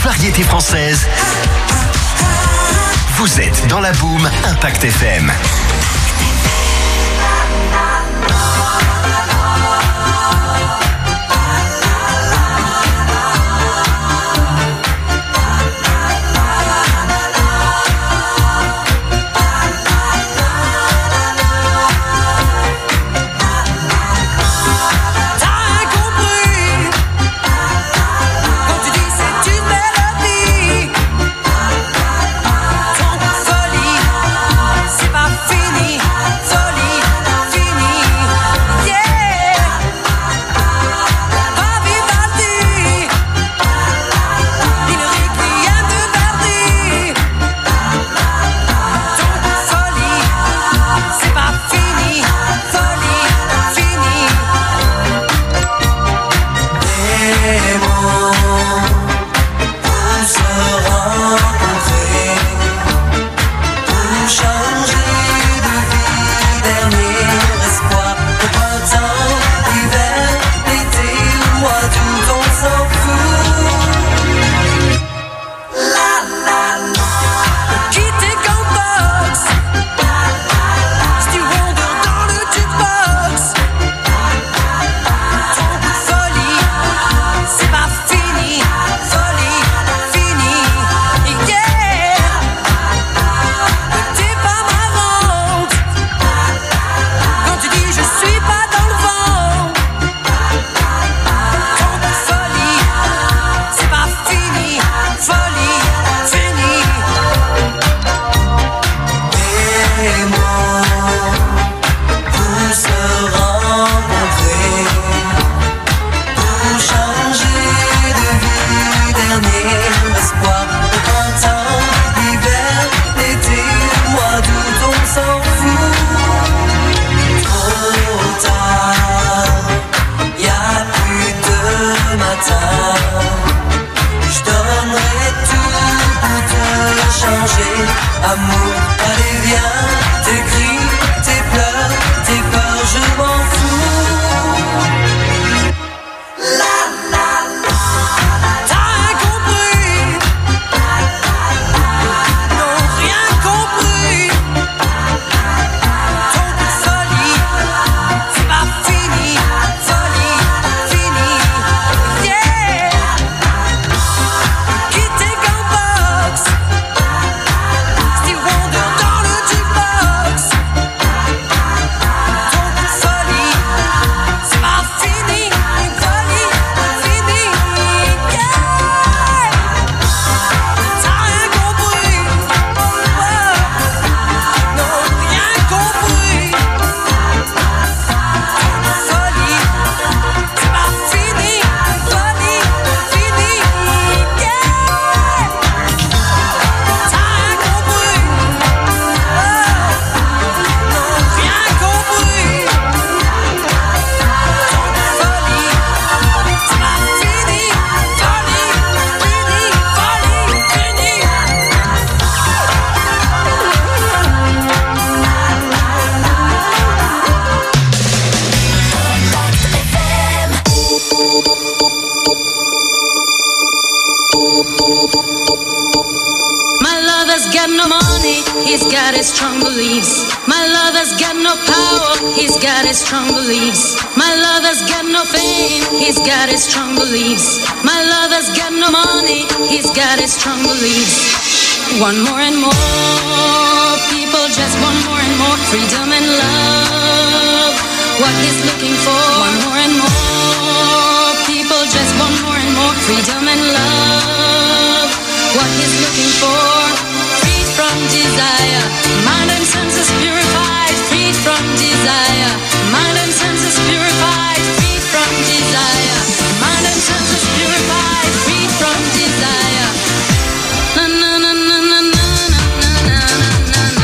variété française. Vous êtes dans la Boom Impact FM. One more and more people just want more and more freedom and love. What he's looking for. One more and more people just want more and more freedom and love. What he's looking for. Freed from desire, mind and senses purified. Freed from desire, mind and senses purified. Freed from desire, mind and senses purified. Freed from desire. Na na na na na na na na na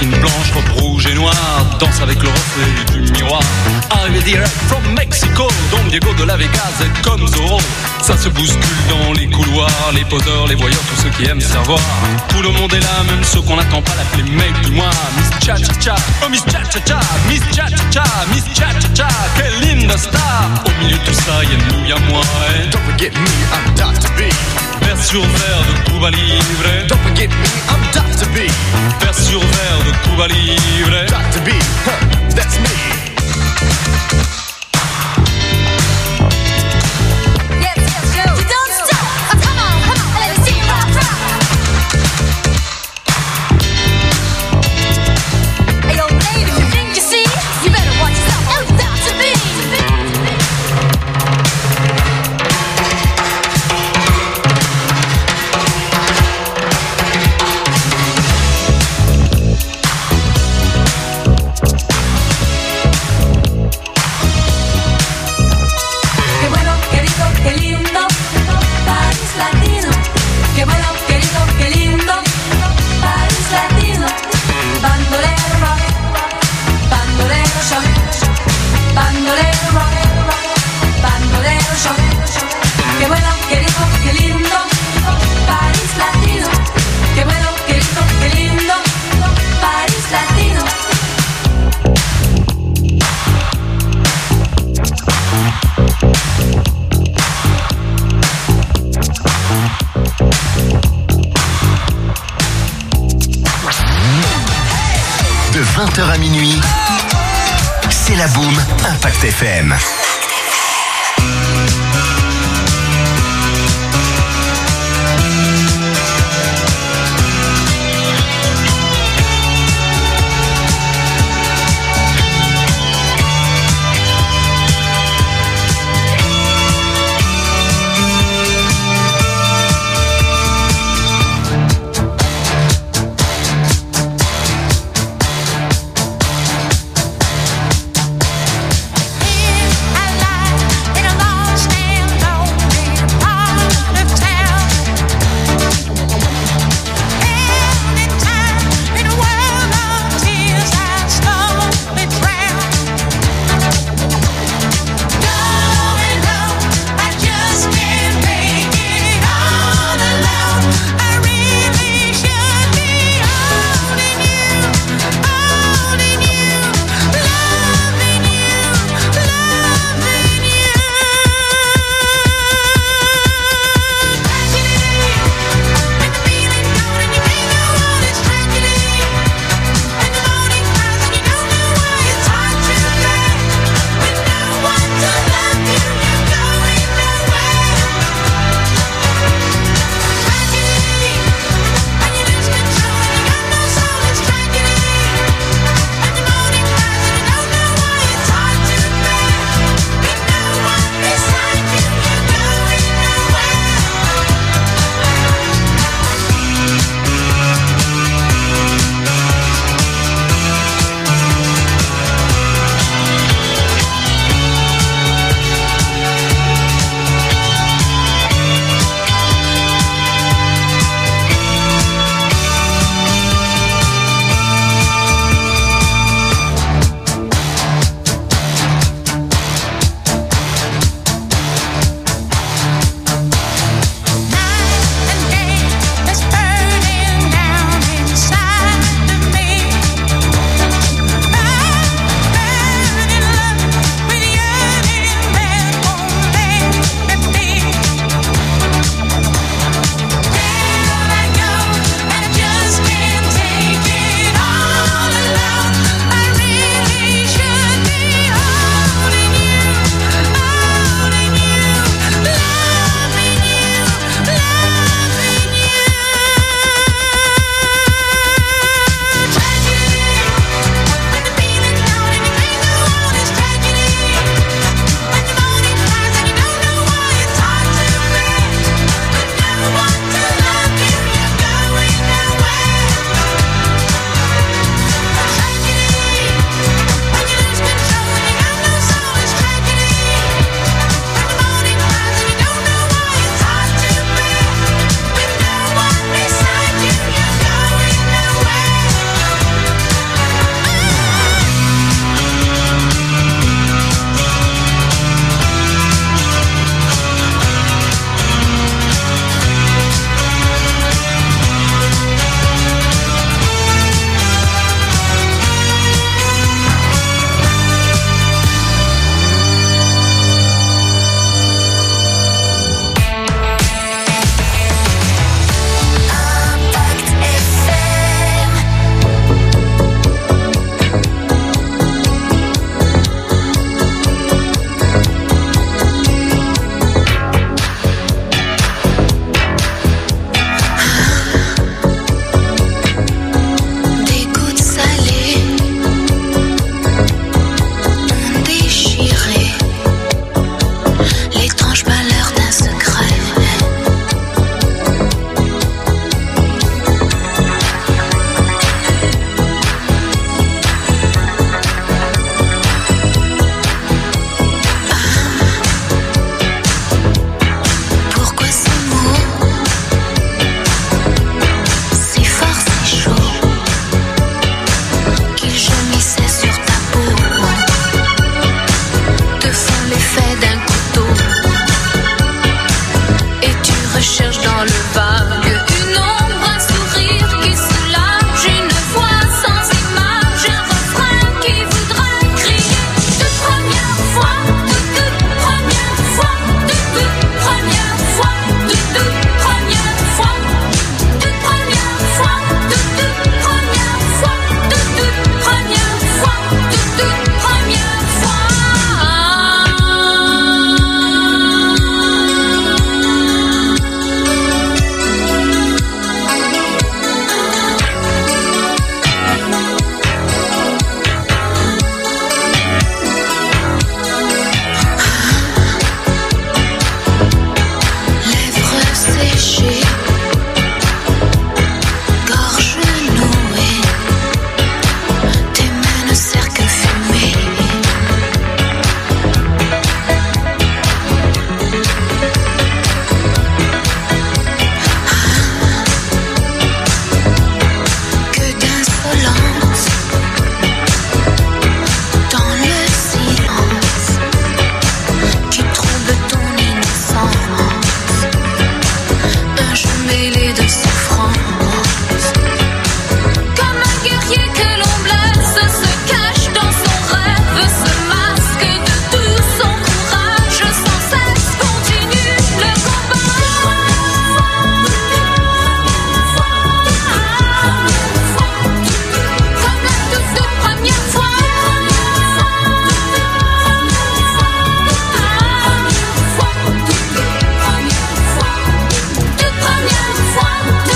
blanche, robe rouge et noire, danse avec le reflet du miroir. Arrivé direct from Mexico, Don Diego de la Vegas est comme Zorro. Ça se bouscule dans les couloirs, les poseurs, les voyeurs, tous ceux qui aiment savoir. Tout le monde est là, même ceux qu'on n'attend pas, l'appeler mec du mois. Miss Cha-Cha-Cha, oh Miss Cha-Cha-Cha, Miss Cha-Cha-Cha, Miss Cha-Cha-Cha, quelle linda star. Au milieu de tout ça, y'a nous, y'a moi. Don't forget me, I'm Dr. B. Vers sur verre de Cuba Libre. Don't forget me, I'm Dr. B. Vers sur verre de Cuba Libre. Dr. B, that's me. De 20h à minuit, c'est la Boom Impact FM. I mêlée de souffrance. Comme un guerrier que l'on blesse, se cache dans son rêve, se masque de tout son courage, sans cesse continue le combat. Comme la toute première fois. Toute première fois.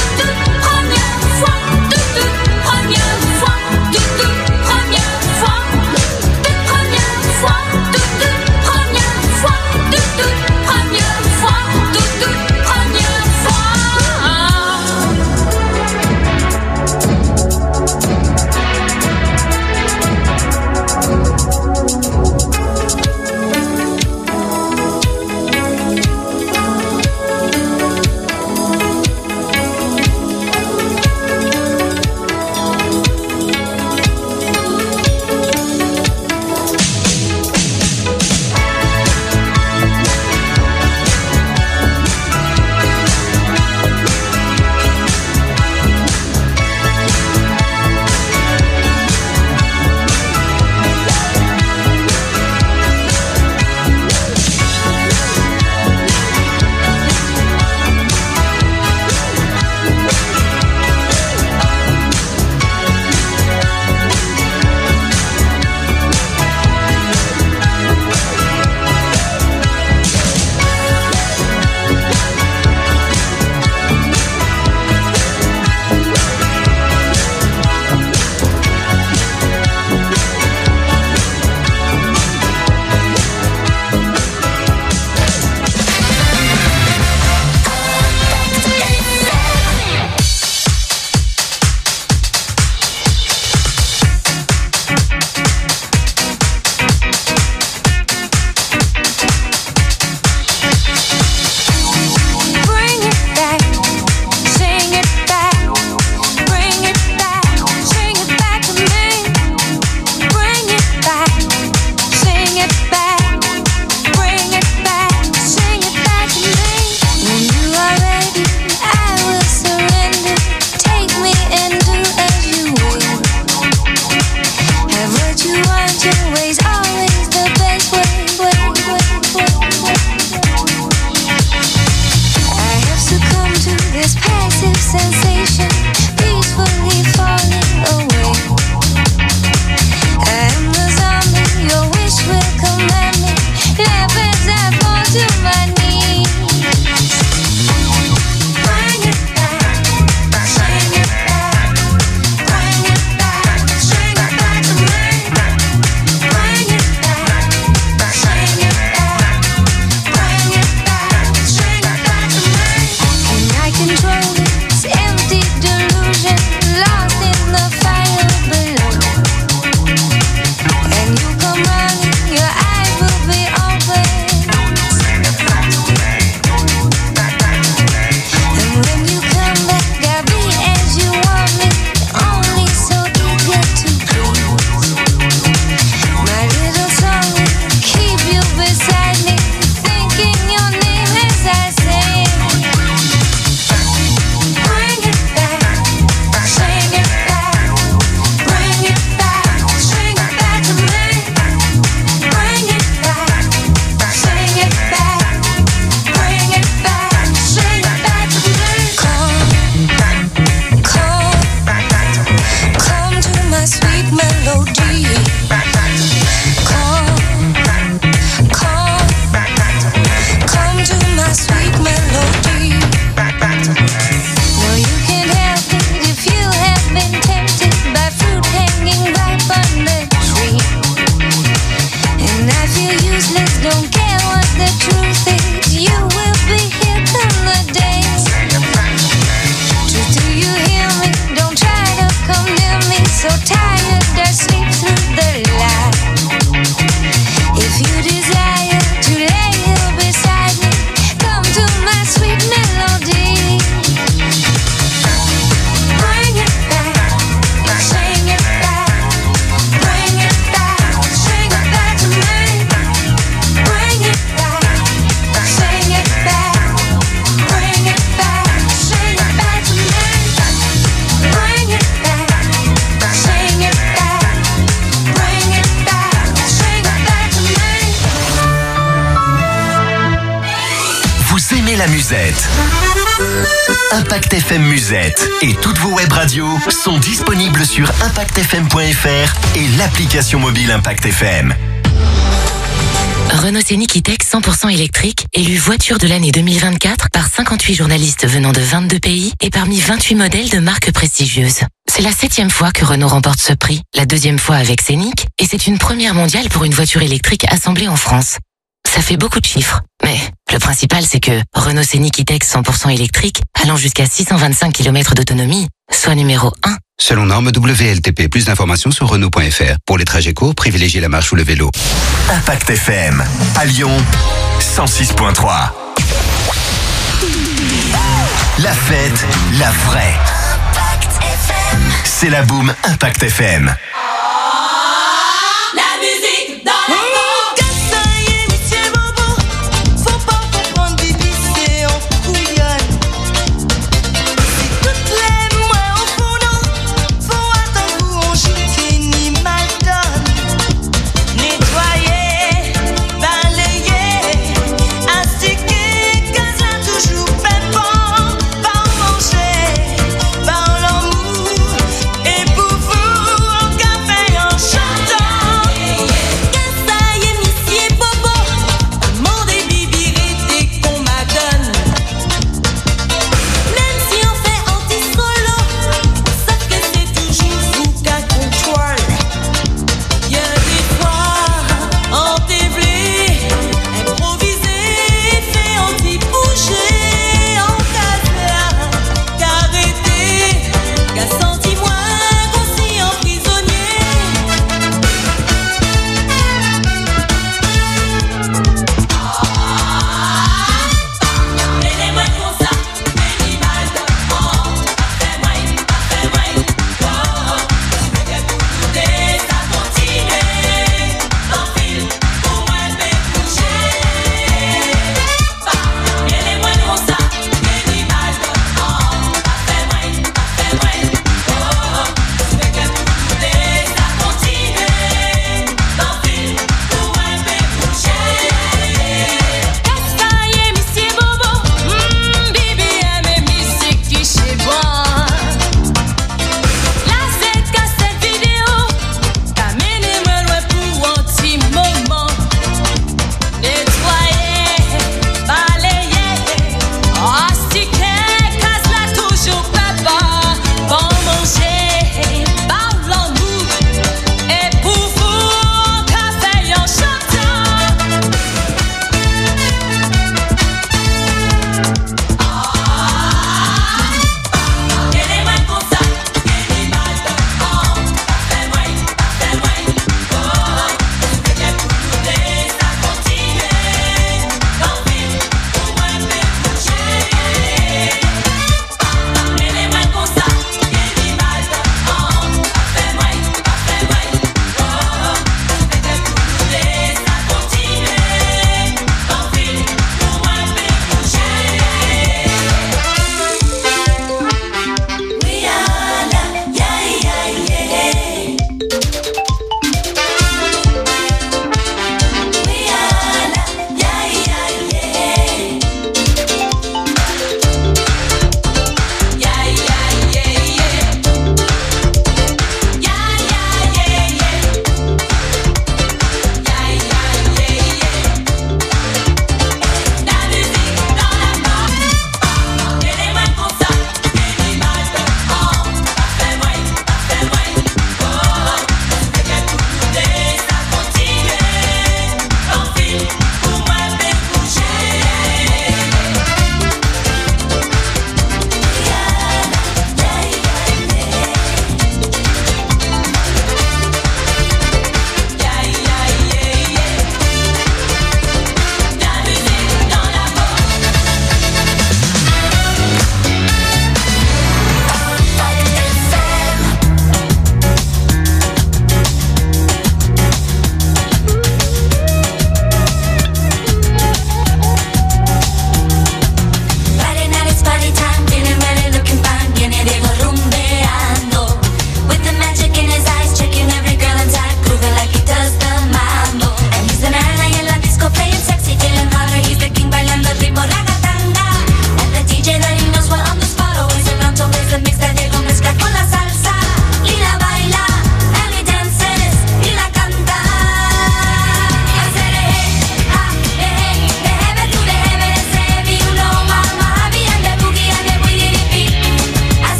la musette. Impact FM Musette et toutes vos web radios sont disponibles sur impactfm.fr et l'application mobile Impact FM. Renault Scénic E-Tech 100% électrique, élu voiture de l'année 2024 par 58 journalistes venant de 22 pays et parmi 28 modèles de marques prestigieuses. C'est la 7e fois que Renault remporte ce prix, la 2e fois avec Scénic, et c'est une première mondiale pour une voiture électrique assemblée en France. Ça fait beaucoup de chiffres, mais le principal c'est que Renault Scénic E-Tech 100% électrique, allant jusqu'à 625 km d'autonomie, soit numéro 1. Selon norme WLTP, plus d'informations sur Renault.fr. Pour les trajets courts, privilégiez la marche ou le vélo. Impact FM, à Lyon, 106.3. La fête, la vraie. C'est la boum Impact FM. Bon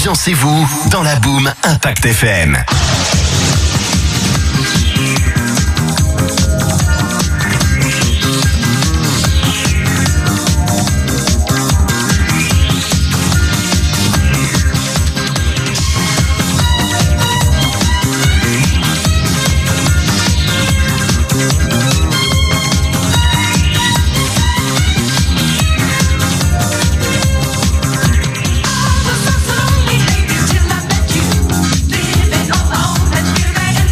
ambiancez-vous dans la boom Impact FM. Till I met you, living alone and fearing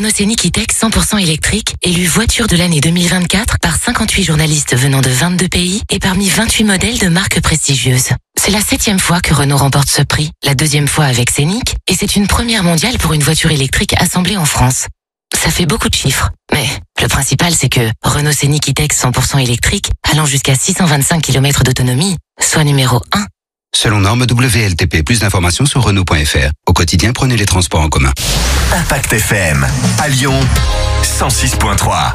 Renault Scénic E-Tech 100% électrique, élu voiture de l'année 2024 par 58 journalistes venant de 22 pays et parmi 28 modèles de marques prestigieuses. C'est la 7e fois que Renault remporte ce prix, la 2e fois avec Scénic, et c'est une première mondiale pour une voiture électrique assemblée en France. Ça fait beaucoup de chiffres, mais le principal c'est que Renault Scénic E-Tech 100% électrique, allant jusqu'à 625 km d'autonomie, soit numéro 1. Selon norme WLTP, plus d'informations sur Renault.fr. Au quotidien, prenez les transports en commun. Impact FM, à Lyon, 106.3.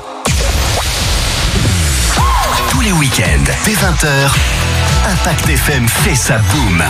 Tous les week-ends, dès 20h, Impact FM fait sa boum.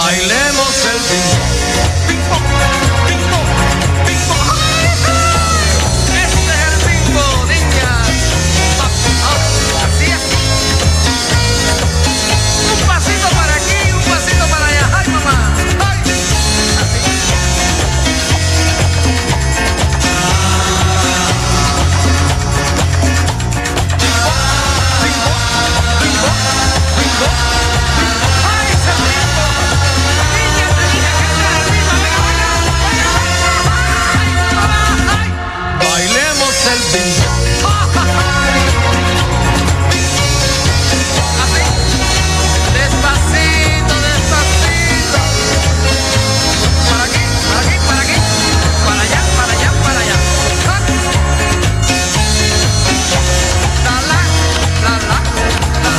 Bailemos el bimbo. Bimbo, bimbo, bimbo. Este es el bimbo, niña. Así es. Un pasito para aquí, un pasito para allá. ¡Ay, mamá! ¡Ay! Bailemos el bimbo. Así, despacito, despacito. Para aquí, para aquí, para aquí. Para allá, para allá, para allá. La la, la la, la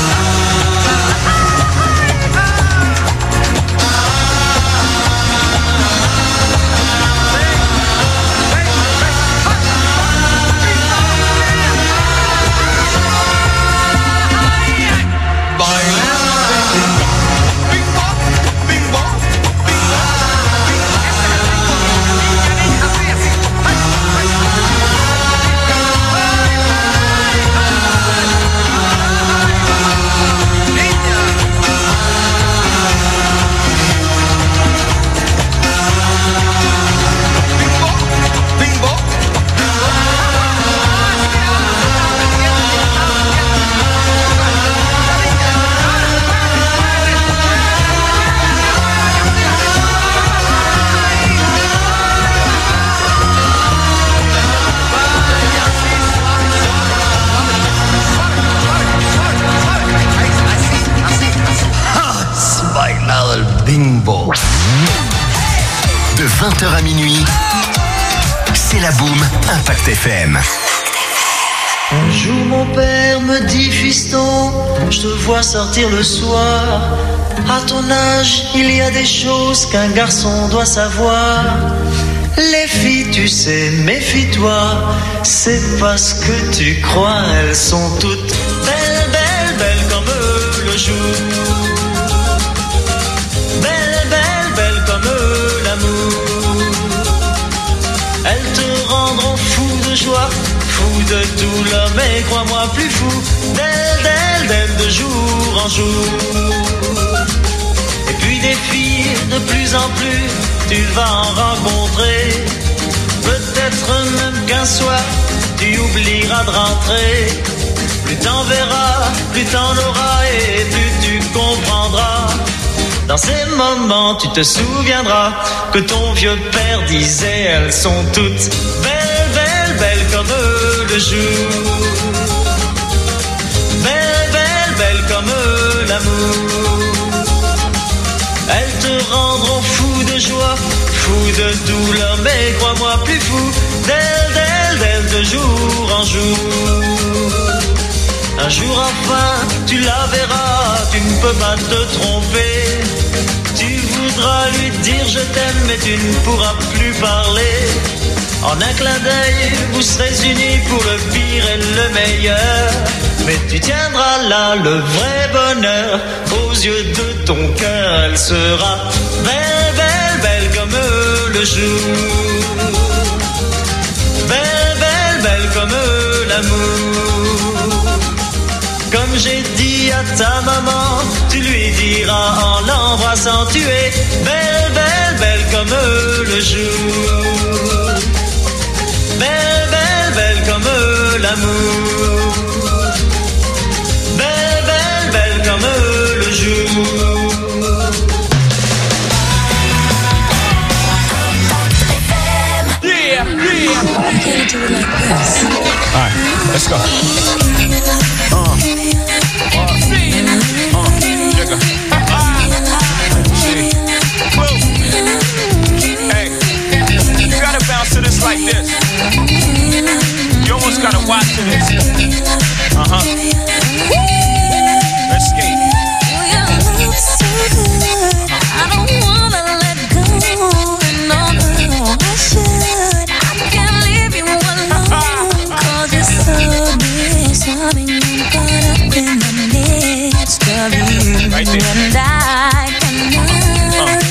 bailado el bimbo. De 20h à minuit, c'est la boum Impact FM. Un jour mon père me dit, fiston, je te vois sortir le soir. À ton âge, il y a des choses qu'un garçon doit savoir. Les filles, tu sais, méfie-toi, c'est parce que tu crois, elles sont toutes belles, belles, belles comme le jour. Belles, belles, belles comme l'amour. Elles te rendront fou de joie, fou de douleur, mais crois-moi plus fou d'elles, d'elles, d'elles de jour en jour. Et puis des filles de plus en plus, tu vas en rencontrer. Peut-être même qu'un soir, tu oublieras de rentrer. Plus t'en verras, plus t'en auras et plus tu comprendras. Dans ces moments, tu te souviendras que ton vieux père disait, elles sont toutes belles, belles, belles comme le jour. Belles, belles, belles comme l'amour. Elles te rendront fou de joie, fou de douleur, mais crois-moi plus fou d'elles, d'elles, d'elles de jour en jour. Un jour enfin, tu la verras, tu ne peux pas te tromper. Tu voudras lui dire je t'aime, mais tu ne pourras plus parler. En un clin d'œil, vous serez unis pour le pire et le meilleur. Mais tu tiendras là le vrai bonheur. Aux yeux de ton cœur, elle sera belle, belle, belle comme le jour. Belle, belle, belle comme l'amour. Comme j'ai dit à ta maman, tu lui diras en l'embrassant, tu es belle, belle, belle comme le jour. Belle, belle, belle comme l'amour. Belle, belle, belle comme le jour. Yeah, yeah. All right, let's go. Hey, you gotta bounce to this like this. You almost gotta watch this. Let's skate. I don't wanna let go. No, I should. I can't leave you alone. 'Cause you're so disturbing. I'm caught up in the midst of you. Right there. And I cannot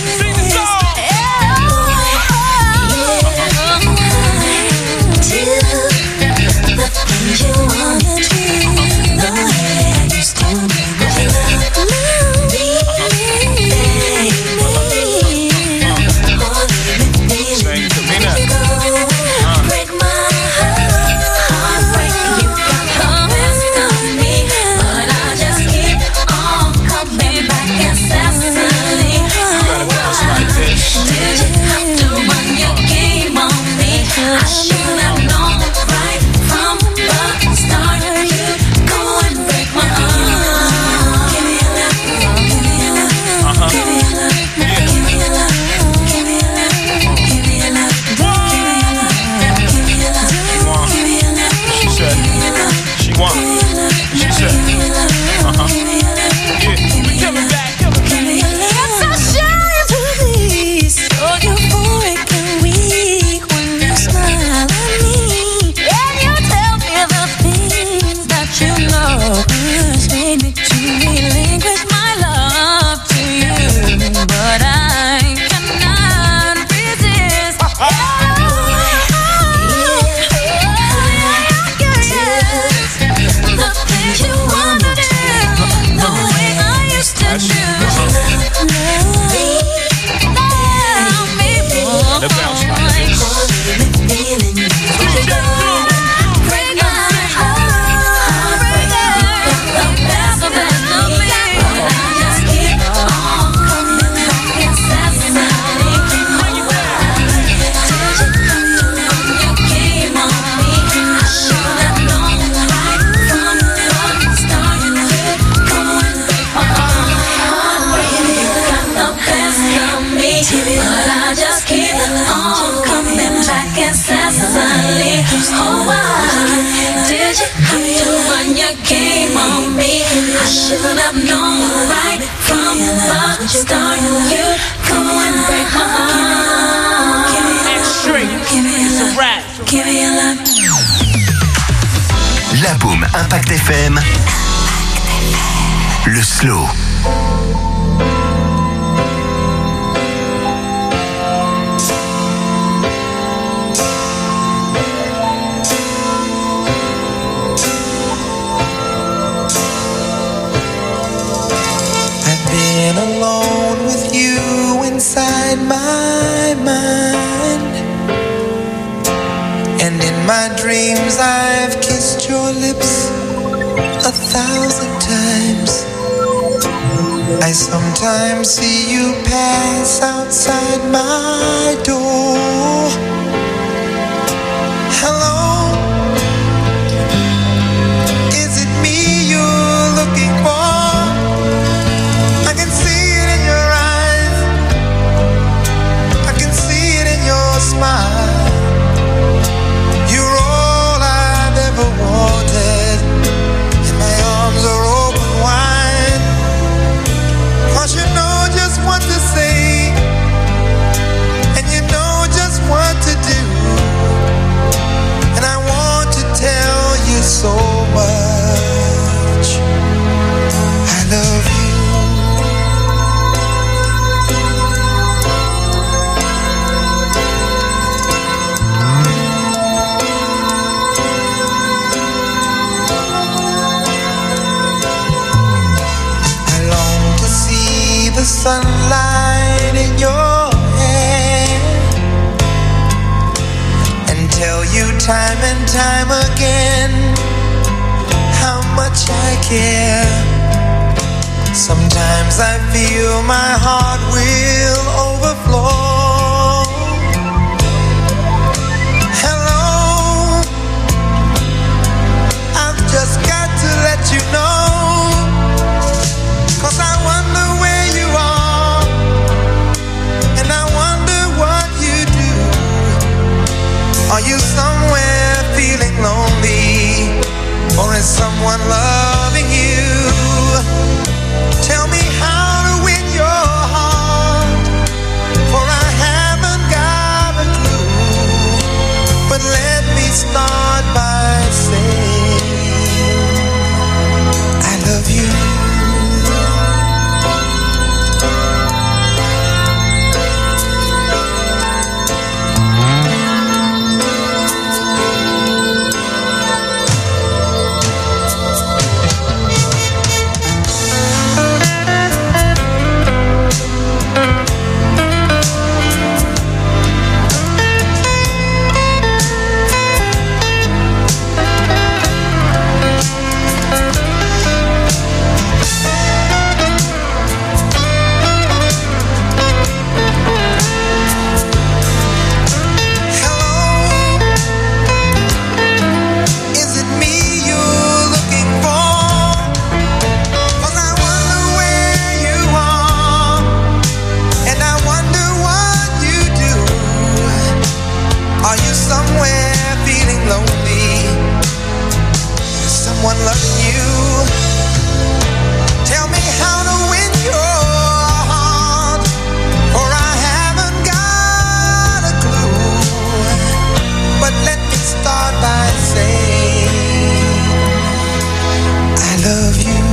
your game on me. I should have known right from the start. You go and break my heart. Next straight, it's a rap. Give me your love. La Boom Impact FM. Le slow. Been alone with you inside my mind, and in my dreams I've kissed your lips 1,000 times. I sometimes see you pass outside my door. Hello, is it me you're looking for? I can see it in your eyes, I can see it in your smile. You're all I've ever wanted, and my arms are open wide. 'Cause you know just what to say, and you know just what to do, and I want to tell you so much. I love you. The sunlight in your hair, and tell you time and time again how much I care. Sometimes I feel my heart will overflow. Hello, I've just got to let you know, 'cause I wonder where you are, and I wonder what you do. Are you somewhere feeling lonely, or is someone loving you? Tell me how to win your heart, for I haven't got a clue. But let me start by saying I love you. Someone loving you. Tell me how to win your heart, for I haven't got a clue. But let me start by saying I love you.